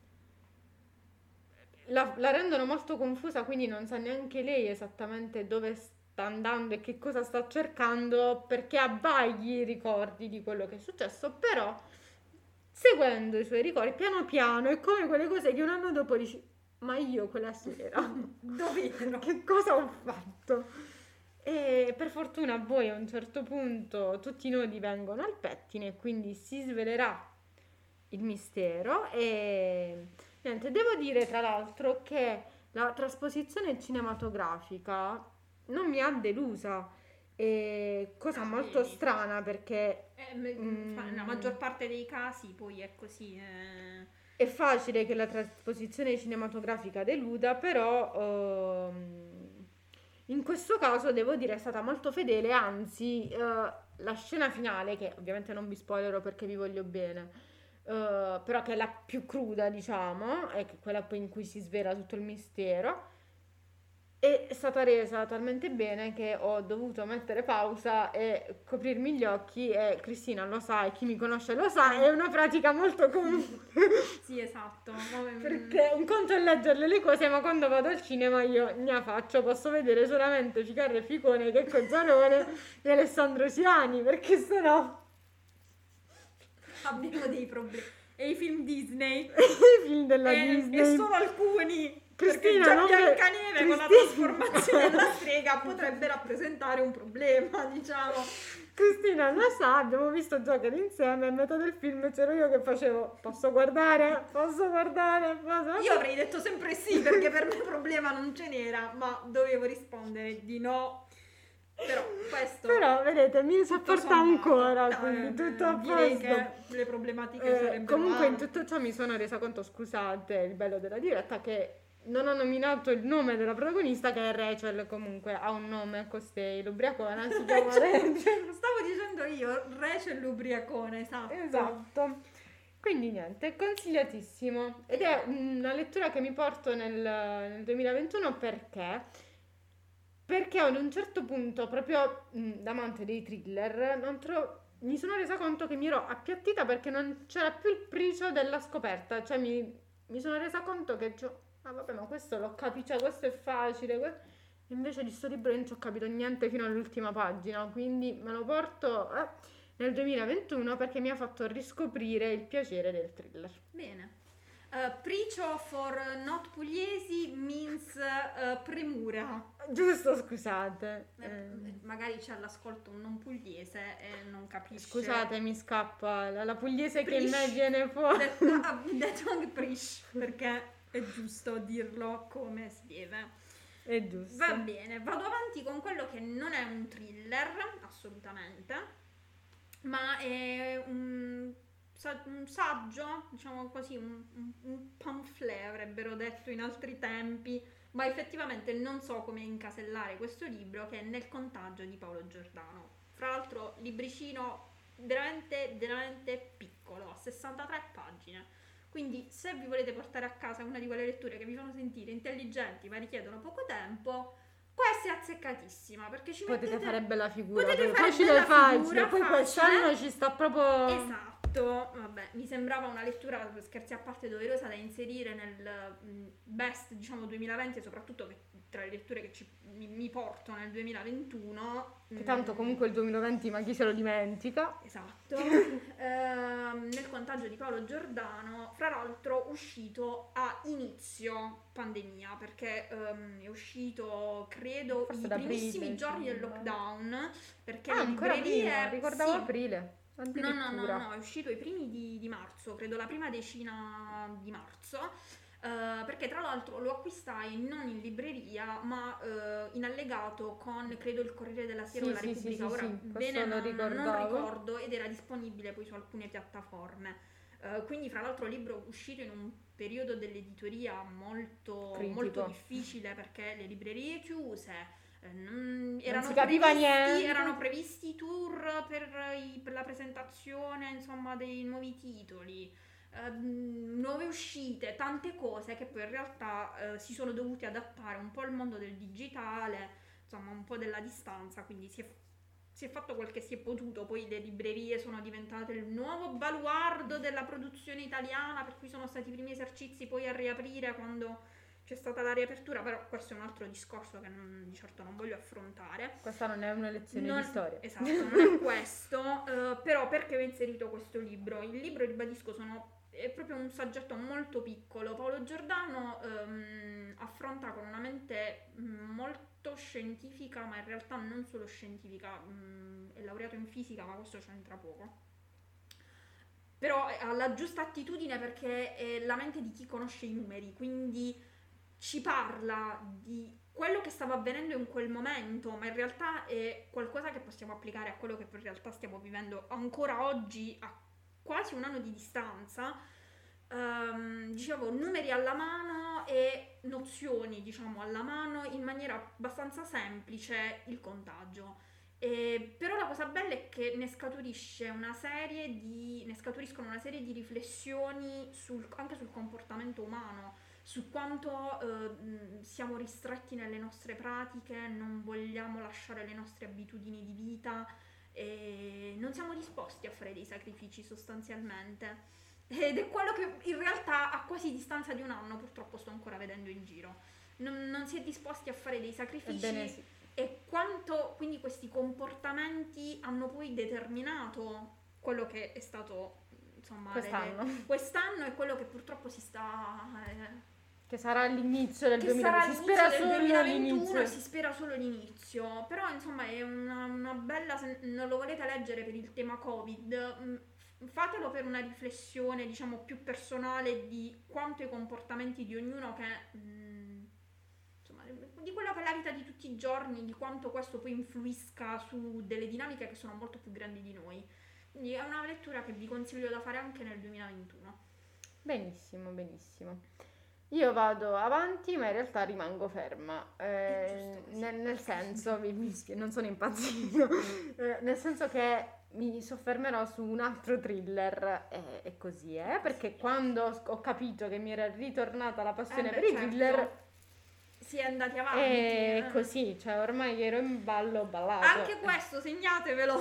la, la rendono molto confusa, quindi non sa neanche lei esattamente dove sta andando e che cosa sta cercando, perché ha vaghi ricordi di quello che è successo, però seguendo i suoi ricordi piano piano è come quelle cose che un anno dopo dici ma io quella sera Dove ero? che cosa ho fatto? E per fortuna poi a un certo punto tutti i nodi vengono al pettine, quindi si svelerà il mistero. E niente, devo dire tra l'altro che la trasposizione cinematografica non mi ha delusa, e cosa Ah, molto vedi. strana perché Eh, me- Mm. fa- nella maggior parte dei casi poi è così. eh. è facile che la trasposizione cinematografica deluda, però ehm, in questo caso devo dire è stata molto fedele, anzi eh, la scena finale, che ovviamente non vi spoilerò perché vi voglio bene, eh, però che è la più cruda, diciamo, è che quella poi in cui si svela tutto il mistero, è stata resa talmente bene che ho dovuto mettere pausa e coprirmi gli occhi, e Cristina lo sa e chi mi conosce lo sa, è una pratica molto comune. Sì, esatto. Ma- Perché un conto è leggerle le cose, ma quando vado al cinema io ne faccio, posso vedere solamente Ficarra e Ficone, Checco Zalone e Alessandro Siani, perché sennò abbiamo dei problemi. E i film Disney. i film della e, Disney. e solo alcuni. Cristina, perché già non Biancaneve ve- con la Cristina. trasformazione della strega potrebbe rappresentare un problema, diciamo. Cristina lo sa, abbiamo visto Joker insieme, a metà del film c'ero io che facevo posso guardare, posso guardare, posso... Io avrei detto sempre sì perché per me problema non ce n'era, ma dovevo rispondere di no. Però questo Però vedete, mi sopporta sommato, ancora, eh, quindi tutto a direi posto. che le problematiche Eh, sarebbero comunque in altre. tutto ciò mi sono resa conto, scusate, il bello della diretta, che non ho nominato il nome della protagonista, che è Rachel, comunque ha un nome costei, l'ubriacona, si chiama Rachel. Stavo dicendo io, Rachel l'ubriacone, esatto. Esatto. Quindi niente, consigliatissimo. Ed è una lettura che mi porto nel, nel duemilaventuno perché... Perché ad un certo punto, proprio mh, da amante dei thriller, non tro- mi sono resa conto che mi ero appiattita perché non c'era più il prizio della scoperta. Cioè mi, mi sono resa conto che, cioè, ah vabbè, ma questo l'ho capito, cioè questo è facile. que-". Invece di sto libro non ci ho capito niente fino all'ultima pagina, quindi me lo porto eh, nel duemilaventuno perché mi ha fatto riscoprire il piacere del thriller. Bene. Uh, Pricio for not pugliesi means uh, premura. Giusto, scusate. Eh, Eh, magari c'è all'ascolto un non pugliese e non capisce. Scusate, mi scappa la, la pugliese che in Prish. me viene fuori. Detto, ah, detto anche Prish, perché è giusto dirlo come si deve. È giusto. Va bene, vado avanti con quello che non è un thriller, assolutamente, ma è un, sa- un saggio, diciamo così, un, un, un pamphlet avrebbero detto in altri tempi, ma effettivamente non so come incasellare questo libro, che è Nel contagio di Paolo Giordano. Fra l'altro libricino veramente, veramente piccolo, a sessantatré pagine. Quindi se vi volete portare a casa una di quelle letture che vi fanno sentire intelligenti ma richiedono poco tempo, questa è azzeccatissima, perché ci Potete mettete... fare bella figura. Potete poi fare facile bella facile. figura, Poi facile. quest'anno ci sta proprio... Esatto, Esatto, vabbè, mi sembrava una lettura, scherzi a parte, doverosa da inserire nel mm, best, diciamo, duemilaventi, e soprattutto che tra le letture che ci- mi, mi porto nel duemilaventuno. Che tanto mm, comunque il duemilaventi, ma chi se lo dimentica? Esatto. Ehm, nel contagio di Paolo Giordano, fra l'altro uscito a inizio pandemia, perché ehm, è uscito, credo, Forse i ad aprile, primissimi giorni del sì. lockdown, perché Ah, le ancora librerie... prima, ricordavo sì. aprile. No, no, no, Addirittura. no, è uscito i primi di, di marzo, credo la prima decina di marzo, eh, perché tra l'altro lo acquistai non in libreria, ma eh, in allegato con, credo, il Corriere della Sera o Sì, la sì, sì, Repubblica, sì, ora sì, bene questo lo non, non ricordavo. ricordo, ed era disponibile poi su alcune piattaforme. Eh, quindi fra l'altro libro uscito in un periodo dell'editoria molto, molto Critico. difficile, perché le librerie chiuse, eh, non- si erano capiva previsti, niente. erano previsti tour per, i- per la presentazione, insomma, dei nuovi titoli, ehm, nuove uscite, tante cose che poi in realtà eh, si sono dovute adattare un po' al mondo del digitale, insomma, un po' della distanza, quindi si è, si è fatto quel che si è potuto. Poi le librerie sono diventate il nuovo baluardo della produzione italiana, per cui sono stati i primi esercizi poi a riaprire quando c'è stata la riapertura, però questo è un altro discorso che non- di certo non voglio affrontare. Questa non è una lezione Non- di storia. Esatto, non è questo, eh, però perché ho inserito questo libro? Il libro, ribadisco, sono, è proprio un saggetto molto piccolo. Paolo Giordano ehm, affronta con una mente mm, molto scientifica, ma in realtà non solo scientifica, mm, è laureato in fisica, ma questo c'entra poco. Però ha la giusta attitudine, perché è la mente di chi conosce i numeri, quindi ci parla di quello che stava avvenendo in quel momento, ma in realtà è qualcosa che possiamo applicare a quello che in realtà stiamo vivendo ancora oggi, a quasi un anno di distanza. Ehm, dicevo, numeri alla mano e nozioni, diciamo, alla mano, in maniera abbastanza semplice, il contagio. E però la cosa bella è che ne scaturisce una serie di, ne scaturiscono una serie di riflessioni sul- anche sul comportamento umano, su quanto eh, mh, siamo ristretti nelle nostre pratiche, non vogliamo lasciare le nostre abitudini di vita e non siamo disposti a fare dei sacrifici sostanzialmente. Ed è quello che in realtà a quasi distanza di un anno purtroppo sto ancora vedendo in giro. Non, non si è disposti a fare dei sacrifici. Ebbene sì. E quanto quindi questi comportamenti hanno poi determinato quello che è stato, insomma, le- Quest'anno. le- quest'anno e quello che purtroppo si sta... eh, Che sarà l'inizio del che sarà duemilaventi. Si l'inizio spera del solo duemilaventuno l'inizio. e si spera solo l'inizio. Però insomma è una, una bella... se non lo volete leggere per il tema Covid, mh, fatelo per una riflessione, diciamo, più personale di quanto i comportamenti di ognuno che... mh, insomma, di quella che è la vita di tutti i giorni, di quanto questo poi influisca su delle dinamiche che sono molto più grandi di noi. Quindi è una lettura che vi consiglio da fare anche nel duemilaventuno. Benissimo, benissimo. Io vado avanti, ma in realtà rimango ferma. Eh, giusto così. nel, nel senso, mi, mi spie- non sono impazzito, eh, nel senso che mi soffermerò su un altro thriller e, e così è, perché quando ho ho capito che mi era ritornata la passione Eh beh, per i certo. thriller, Si è andati avanti. è eh. così, cioè ormai ero in ballo, ho ballato. Anche questo, segnatevelo.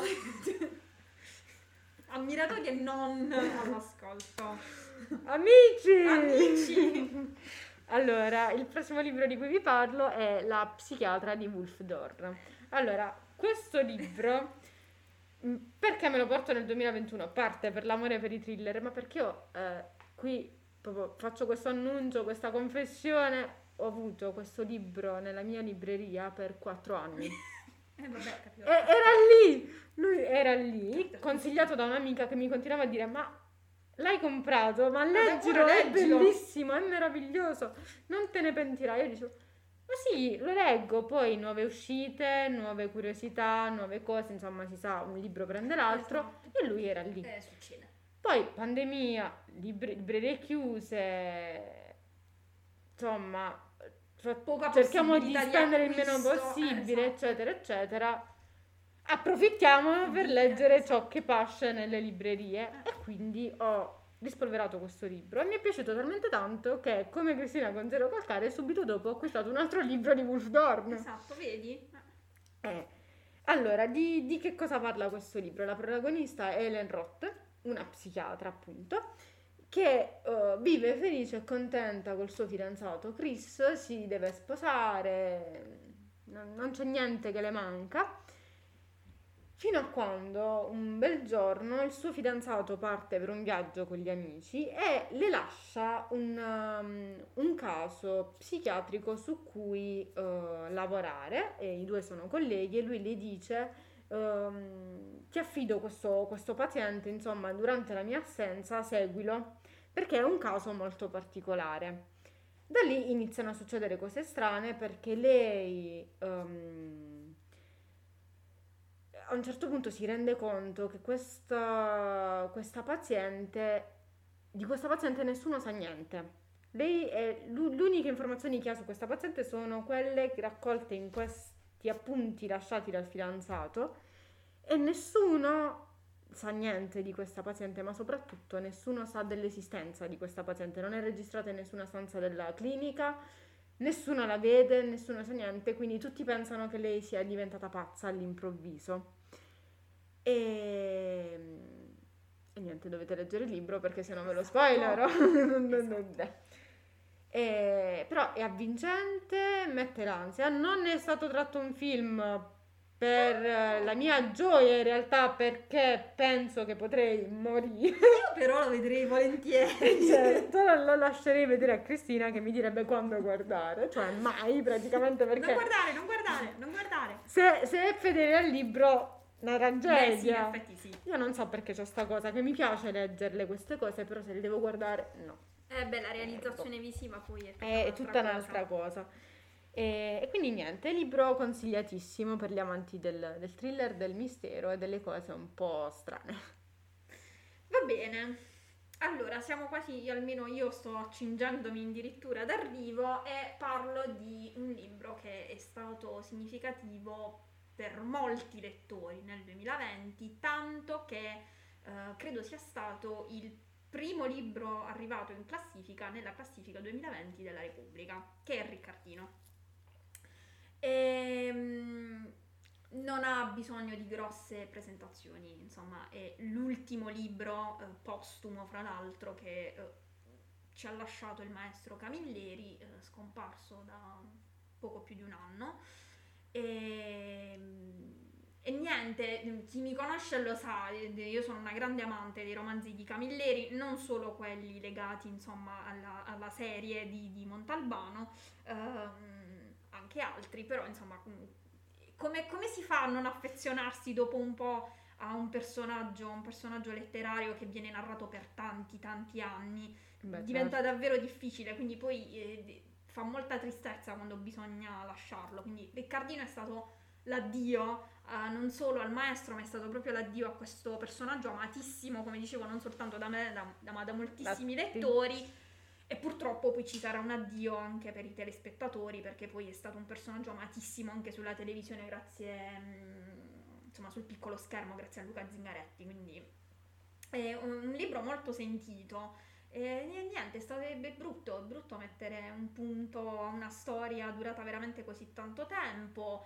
Ammiratori e non all'ascolto. Amici! Amici! Allora, il prossimo libro di cui vi parlo è La psichiatra di Wolf Dorn. Allora, questo libro, mh, perché me lo porto nel duemilaventuno? A parte per l'amore per i thriller, ma perché io eh, qui proprio faccio questo annuncio, questa confessione, ho avuto questo libro nella mia libreria per quattro anni. Eh vabbè, capito. E era lì, lui era lì, consigliato da un'amica che mi continuava a dire, ma l'hai comprato, ma leggilo, ora è leggilo." bellissimo, è meraviglioso, non te ne pentirai. Io dicevo, ma sì, lo leggo, poi nuove uscite, nuove curiosità, nuove cose, insomma si sa, un libro prende l'altro, Esatto. e lui era lì. Eh, succede. Poi pandemia, libre- librerie chiuse, insomma, fa- Poca cerchiamo di possibilità di spendere il meno acquisto, possibile, eh, esatto. eccetera, eccetera. Approfittiamo per Di- leggere esatto. ciò che pasce nelle librerie Eh. e quindi ho rispolverato questo libro e mi è piaciuto talmente tanto che, come Cristina con Zero Calcare, subito dopo ho acquistato un altro libro di Wolf Dorn. Esatto, vedi? Eh, Allora, di, di che cosa parla questo libro? La protagonista è Ellen Roth, una psichiatra appunto, che uh, vive felice e contenta col suo fidanzato Chris, si deve sposare, non, non c'è niente che le manca, fino a quando un bel giorno il suo fidanzato parte per un viaggio con gli amici e le lascia un, um, un caso psichiatrico su cui uh, lavorare, e i due sono colleghi, e lui le dice: ehm, ti affido questo, questo paziente, insomma, durante la mia assenza, seguilo, perché è un caso molto particolare. Da lì iniziano a succedere cose strane, perché lei ehm, a un certo punto si rende conto che questa, questa paziente, di questa paziente nessuno sa niente. Lei è, l'u- l'unica informazioni che ha su questa paziente sono quelle raccolte in questi appunti lasciati dal fidanzato, e nessuno sa niente di questa paziente, ma soprattutto nessuno sa dell'esistenza di questa paziente. Non è registrata in nessuna stanza della clinica, nessuno la vede, nessuno sa niente, quindi tutti pensano che lei sia diventata pazza all'improvviso. E, e niente, dovete leggere il libro perché se no ve lo spoilerò. Esatto. E, però è avvincente, mette l'ansia. Non è stato tratto un film, per eh, la mia gioia in realtà, perché penso che potrei morire. Io però lo vedrei volentieri. Certo, lo, lo lascerei vedere a Cristina, che mi direbbe quando guardare, cioè mai praticamente, Non perché guardare, non guardare, non guardare. se, se è fedele al libro, una Beh, sì, in tragedia. effetti sì. Io non so perché c'ho sta cosa, che mi piace leggerle queste cose, però se le devo guardare, no. Eh beh, la realizzazione visiva poi è tutta È un'altra tutta cosa. un'altra cosa. E, e quindi niente, libro consigliatissimo per gli amanti del, del thriller, del mistero e delle cose un po' strane. Va bene. Allora, siamo quasi, almeno io sto accingendomi addirittura d'arrivo e parlo di un libro che è stato significativo per molti lettori nel duemilaventi, tanto che eh, credo sia stato il primo libro arrivato in classifica nella classifica duemilaventi della Repubblica, che è Riccardino. Ehm, non ha bisogno di grosse presentazioni, insomma, è l'ultimo libro eh, postumo, fra l'altro, che eh, ci ha lasciato il maestro Camilleri, eh, scomparso da poco più di un anno. E, e niente, chi mi conosce lo sa, io sono una grande amante dei romanzi di Camilleri, non solo quelli legati, insomma, alla, alla serie di, di Montalbano, ehm, anche altri, però insomma, come, come si fa a non affezionarsi dopo un po' a un personaggio, un personaggio letterario che viene narrato per tanti tanti anni? Beh, Diventa certo. davvero difficile, quindi poi eh, fa molta tristezza quando bisogna lasciarlo. Quindi Riccardino è stato l'addio eh, non solo al maestro, ma è stato proprio l'addio a questo personaggio amatissimo, come dicevo, non soltanto da me, da, da, ma da moltissimi La- lettori. E purtroppo poi ci sarà un addio anche per i telespettatori, perché poi è stato un personaggio amatissimo anche sulla televisione, grazie, mm, insomma, sul piccolo schermo, grazie a Luca Zingaretti. Quindi è un, un libro molto sentito. E niente, è stato è brutto, è brutto mettere un punto a una storia durata veramente così tanto tempo.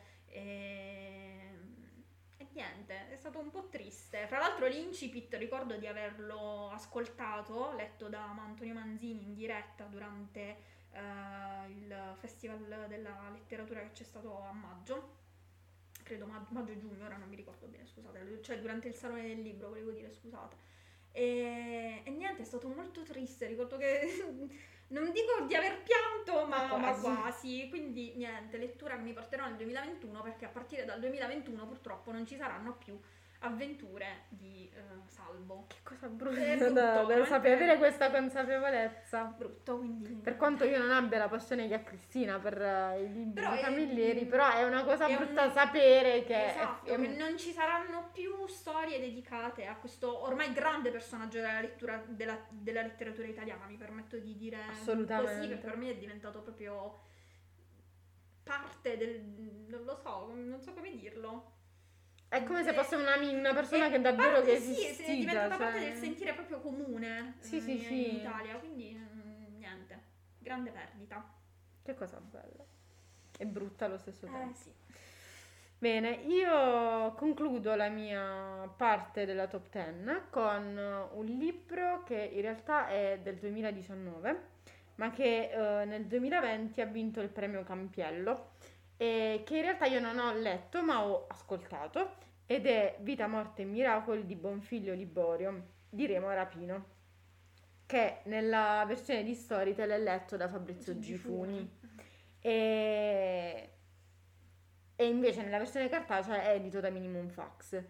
E, e niente, è stato un po' triste. Fra l'altro l'incipit ricordo di averlo ascoltato, letto da Antonio Manzini in diretta durante eh, il Festival della Letteratura che c'è stato a maggio. Credo ma- maggio-giugno, ora non mi ricordo bene, scusate, cioè durante il Salone del Libro, volevo dire, scusate. E, e niente, è stato molto triste, ricordo che non dico di aver pianto, ma, Ma ma quasi. quasi. Quindi niente, lettura che mi porterò nel duemilaventuno, perché a partire dal duemilaventuno purtroppo non ci saranno più avventure di eh, Salvo. Che cosa È brutta brutto, da, da veramente sapere, avere questa consapevolezza. brutto, quindi Per quanto io non abbia la passione che ha Cristina per eh, i libri Però di è, Camilleri, però è una cosa è brutta un- sapere che è- esatto, è- che non ci saranno più storie dedicate a questo ormai grande personaggio della lettura della, della letteratura italiana, mi permetto di dire Assolutamente. così, che per me è diventato proprio parte del, non lo so, non so come dirlo. è come se Eh, fosse una, una persona è che davvero parte- che sì, è esistita, diventata parte cioè. del sentire proprio comune Sì, eh, sì, in, sì. in Italia, quindi mm, niente, grande perdita. Che cosa bella. E brutta allo stesso Eh tempo. sì. Bene, io concludo la mia parte della top dieci con un libro che in realtà è del duemiladiciannove, ma che eh, nel duemilaventi ha vinto il premio Campiello e che in realtà io non ho letto ma ho ascoltato ed è Vita, Morte e Miracoli di Bonfiglio Liborio di Remo Rapino, che nella versione di Storytel è letto da Fabrizio Gifuni e, e invece nella versione cartacea è edito da Minimum Fax.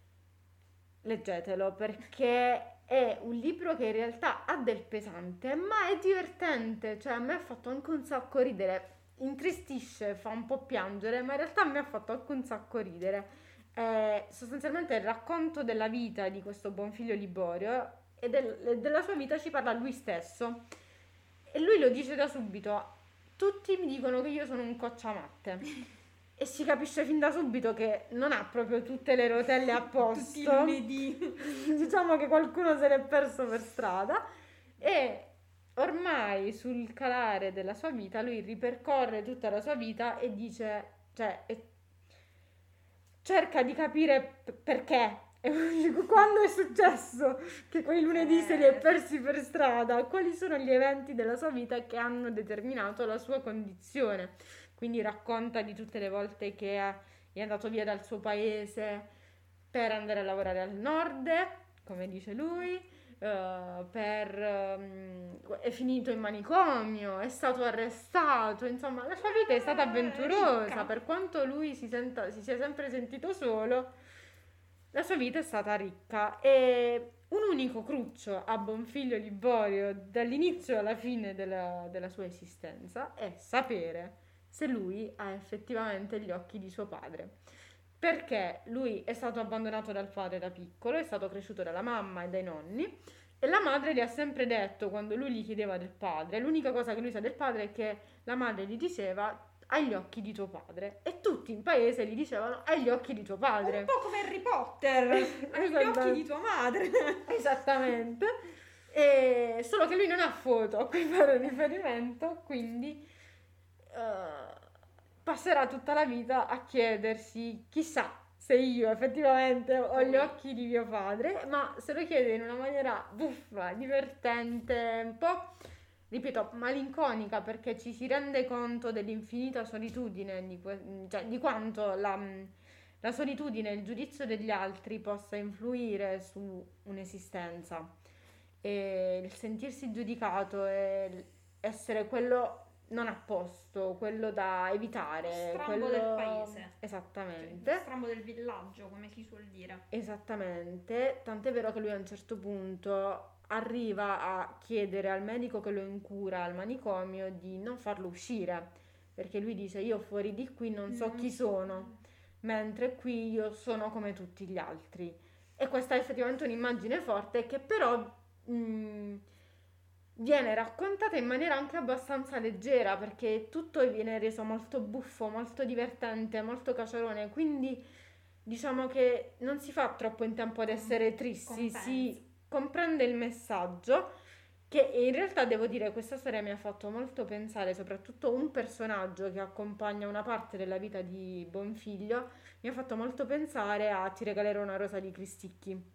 Leggetelo perché è un libro che in realtà ha del pesante, ma è divertente, cioè a me ha fatto anche un sacco ridere, intristisce, fa un po' piangere, ma in realtà a me ha fatto anche un sacco ridere. È sostanzialmente il racconto della vita di questo Bonfiglio Liborio e del- della sua vita ci parla lui stesso. E lui lo dice da subito: tutti mi dicono che io sono un cocciamatte. E si capisce fin da subito che non ha proprio tutte le rotelle a posto. Tutti i lunedì. Diciamo che qualcuno se l'è perso per strada. E ormai sul calare della sua vita lui ripercorre tutta la sua vita e dice, cioè, e cerca di capire p- perché. E quando è successo che quei lunedì se li è Eh, persi per strada, quali sono gli eventi della sua vita che hanno determinato la sua condizione. Quindi racconta di tutte le volte che è è andato via dal suo paese per andare a lavorare al nord, come dice lui, eh, per, ehm, è finito in manicomio, è stato arrestato, insomma, la sua vita è stata eh, avventurosa, ricca. per quanto lui si senta, si sia sempre sentito solo, la sua vita è stata ricca e un unico cruccio a Bonfiglio Liborio dall'inizio alla fine della, della sua esistenza è sapere se lui ha effettivamente gli occhi di suo padre. Perché lui è stato abbandonato dal padre da piccolo, è stato cresciuto dalla mamma e dai nonni e la madre gli ha sempre detto, quando lui gli chiedeva del padre, l'unica cosa che lui sa del padre è che la madre gli diceva: hai gli occhi di tuo padre. E tutti in paese gli dicevano: hai gli occhi di tuo Un padre. po' come Harry Potter. Hai gli occhi di tua madre. Esattamente. E solo che lui non ha foto a cui fare riferimento, quindi eh, passerà tutta la vita a chiedersi: chissà se io effettivamente ho gli occhi di mio padre, ma se lo chiede in una maniera buffa, divertente, un po', ripeto, malinconica, perché ci si rende conto dell'infinita solitudine, di, que- cioè, di quanto la, la solitudine e il giudizio degli altri possa influire su un'esistenza. E il sentirsi giudicato e essere quello non a posto, quello da evitare, Strambo quello... del paese. Cioè, Esattamente. strambo del villaggio, come si suol dire. Esattamente, tant'è vero che lui a un certo punto arriva a chiedere al medico che lo incura al manicomio di non farlo uscire, perché lui dice: io fuori di qui non so Non chi so. sono, mentre qui io sono come tutti gli altri. E questa è effettivamente un'immagine forte che però mh, viene raccontata in maniera anche abbastanza leggera, perché tutto viene reso molto buffo, molto divertente, molto caciarone, quindi diciamo che non si fa troppo in tempo ad essere tristi, Compensa. si comprende il messaggio, che in realtà devo dire questa storia mi ha fatto molto pensare, soprattutto un personaggio che accompagna una parte della vita di Bonfiglio, mi ha fatto molto pensare a Ti regalerò una rosa di Cristicchi.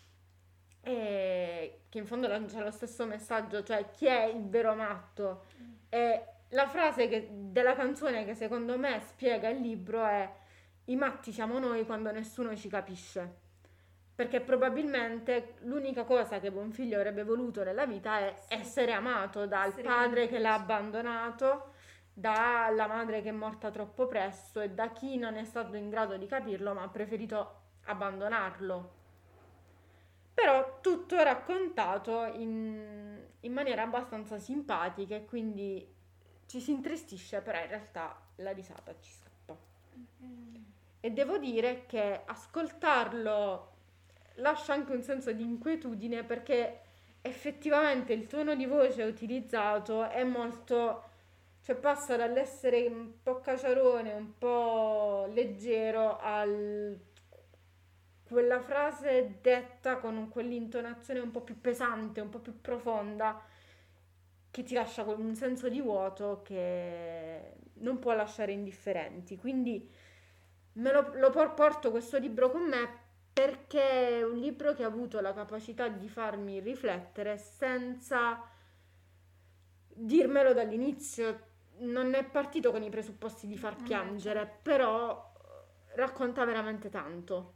E che in fondo lancia lo stesso messaggio, cioè chi è il vero matto? E la frase che- della canzone che secondo me spiega il libro è: i matti siamo noi quando nessuno ci capisce. Perché probabilmente l'unica cosa che Bonfiglio avrebbe voluto nella vita è Sì. essere amato dal Essere padre che l'ha compreso. abbandonato, dalla madre che è morta troppo presto e da chi non è stato in grado di capirlo ma ha preferito abbandonarlo. Però tutto raccontato in, in maniera abbastanza simpatica e quindi ci si intristisce, però in realtà la risata ci scappa. E devo dire che ascoltarlo lascia anche un senso di inquietudine, perché effettivamente il tono di voce utilizzato è molto, cioè passa dall'essere un po' caciarone, un po' leggero, al quella frase detta con un- quell'intonazione un po' più pesante, un po' più profonda, che ti lascia con un senso di vuoto che non può lasciare indifferenti. Quindi me lo, lo por- porto questo libro con me perché è un libro che ha avuto la capacità di farmi riflettere senza dirmelo dall'inizio. Non è partito con i presupposti di far Vabbè, piangere, certo. però racconta veramente tanto.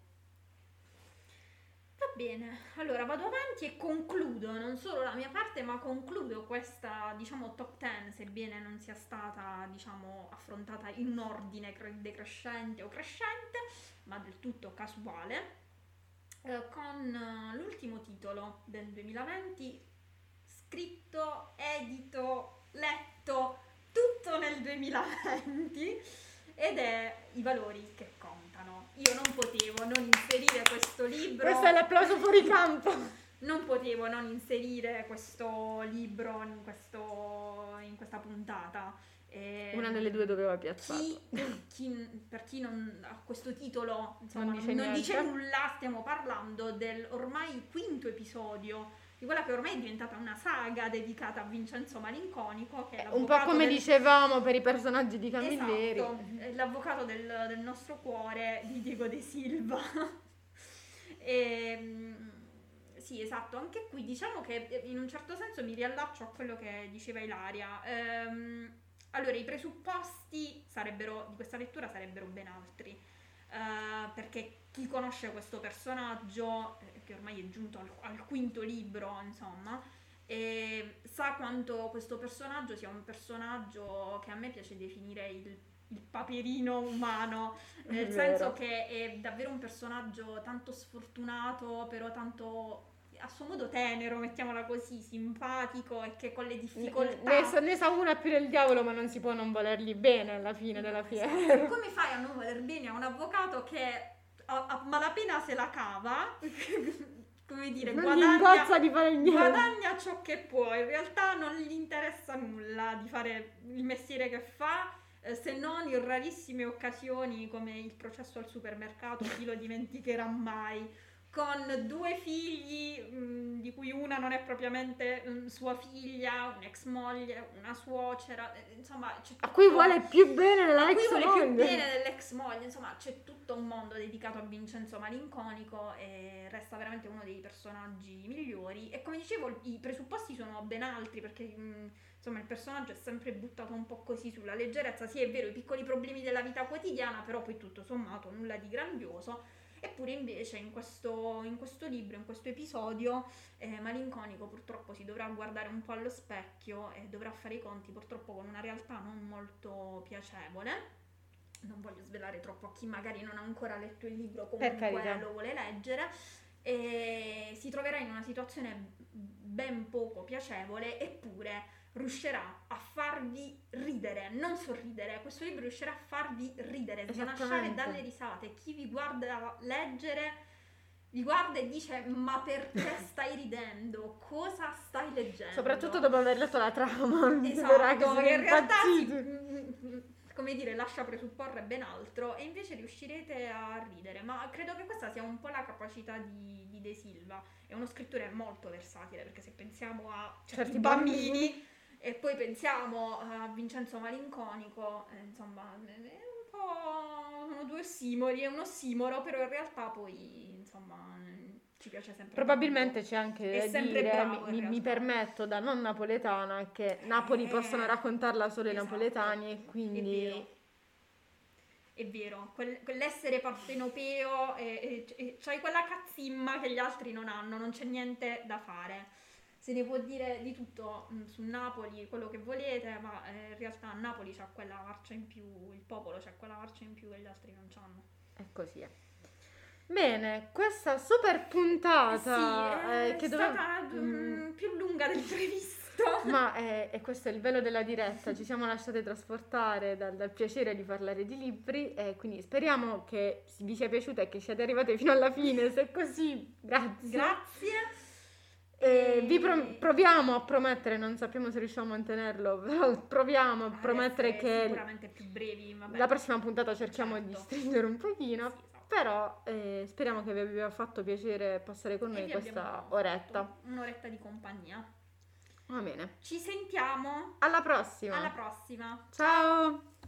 Va bene, allora vado avanti e concludo non solo la mia parte, ma concludo questa, diciamo, top dieci, sebbene non sia stata, diciamo, affrontata in un ordine cre- decrescente o crescente, ma del tutto casuale, eh, con eh, l'ultimo titolo del duemilaventi, scritto, edito, letto, tutto nel duemilaventi, ed è I valori che contano. Io non potevo non inserire questo libro. Questo è l'applauso fuori campo. Non potevo non inserire questo libro in, questo, in questa puntata. E Una delle due doveva piazzarlo. chi, chi- per chi non ha questo titolo, insomma, Non non, dice non niente. dice nulla, stiamo parlando del ormai quinto episodio di quella che ormai è diventata una saga dedicata a Vincenzo Malinconico, che è Un po' l'avvocato come del- dicevamo per i personaggi di Camilleri. Esatto, è l'avvocato del, del nostro cuore di Diego De Silva. E, sì, esatto, anche qui diciamo che in un certo senso mi riallaccio a quello che diceva Ilaria. Ehm, allora, i presupposti sarebbero, di questa lettura sarebbero ben altri, eh, perché chi conosce questo personaggio, eh, che ormai è giunto al, al quinto libro, insomma, e sa quanto questo personaggio sia un personaggio che a me piace definire il, il paperino umano, nel È senso vero. che è davvero un personaggio tanto sfortunato, però tanto a suo modo tenero, mettiamola così, simpatico, e che con le difficoltà... Ne, sa- ne sa una più del diavolo, ma non si può non volergli bene alla fine della Esatto. fiera. Come fai a non voler bene a un avvocato che a, a malapena se la cava, come dire, Non gli guadagna, ingozza di fare niente. guadagna ciò che può, in realtà non gli interessa nulla di fare il mestiere che fa, eh, se non in rarissime occasioni come il processo al supermercato, chi lo dimenticherà mai, con due figli, mh, di cui una non è propriamente mh, sua figlia, un'ex moglie, una suocera, eh, insomma c'è A cui tutto- vuole più bene della a cui ex vuole più moglie. bene dell'ex moglie, insomma c'è tutto un mondo dedicato a Vincenzo Malinconico e resta veramente uno dei personaggi migliori. E come dicevo, i presupposti sono ben altri, perché mh, insomma il personaggio è sempre buttato un po' così sulla leggerezza. Sì, è vero, i piccoli problemi della vita quotidiana, però poi tutto sommato nulla di grandioso. Eppure invece in questo, in questo libro, in questo episodio, eh, Malinconico purtroppo si dovrà guardare un po' allo specchio e dovrà fare i conti purtroppo con una realtà non molto piacevole. Non voglio svelare troppo a chi magari non ha ancora letto il libro, Per carità. comunque lo vuole leggere, e si troverà in una situazione ben poco piacevole, eppure riuscirà a farvi ridere, non sorridere. Questo libro riuscirà a farvi ridere, sganasciare Esattamente. dalle risate. Chi vi guarda leggere vi guarda e dice: ma perché stai ridendo? Cosa stai leggendo? Soprattutto dopo aver letto la trama. Si Esatto, verrà che sono che in realtà si, impazziti. come dire, lascia presupporre ben altro, e invece riuscirete a ridere. Ma credo che questa sia un po' la capacità di, di De Silva. È uno scrittore molto versatile, perché se pensiamo a certi, Certi bambini, bambini. e poi pensiamo a Vincenzo Malinconico, eh, insomma, è un po', sono due ossimori, è un ossimoro, però in realtà poi, insomma, ci piace sempre Probabilmente tanto. c'è anche È da sempre dire, bravo, in mi, mi realtà. permetto da non napoletana, che Napoli Eh, possono raccontarla solo i esatto, napoletani, e quindi... è vero. È vero, quel- quell'essere partenopeo, e, e, e c'hai quella cazzimma che gli altri non hanno, non c'è niente da fare. Se ne può dire di tutto mh, su Napoli, quello che volete, ma eh, in realtà Napoli c'ha quella marcia in più, il popolo c'ha quella marcia in più che gli altri non c'hanno. È così. È. Bene, questa super puntata Sì, è eh, che doveva... stata Mm, mm, più lunga del previsto. ma è, e questo è il velo della diretta, ci siamo lasciate trasportare dal, dal piacere di parlare di libri, e quindi speriamo che vi sia piaciuta e che siate arrivate fino alla fine. Se è così, grazie. Grazie. Eh, vi pro- proviamo a promettere, non sappiamo se riusciamo a mantenerlo, però proviamo a Ad promettere essere che sicuramente più brevi, vabbè. la prossima puntata cerchiamo di Certo. stringere un pochino, Sì, esatto. però eh, speriamo che vi abbia fatto piacere passare con E noi vi questa abbiamo oretta. fatto un'oretta di compagnia. Va bene, Ci sentiamo alla prossima. alla prossima. Ciao!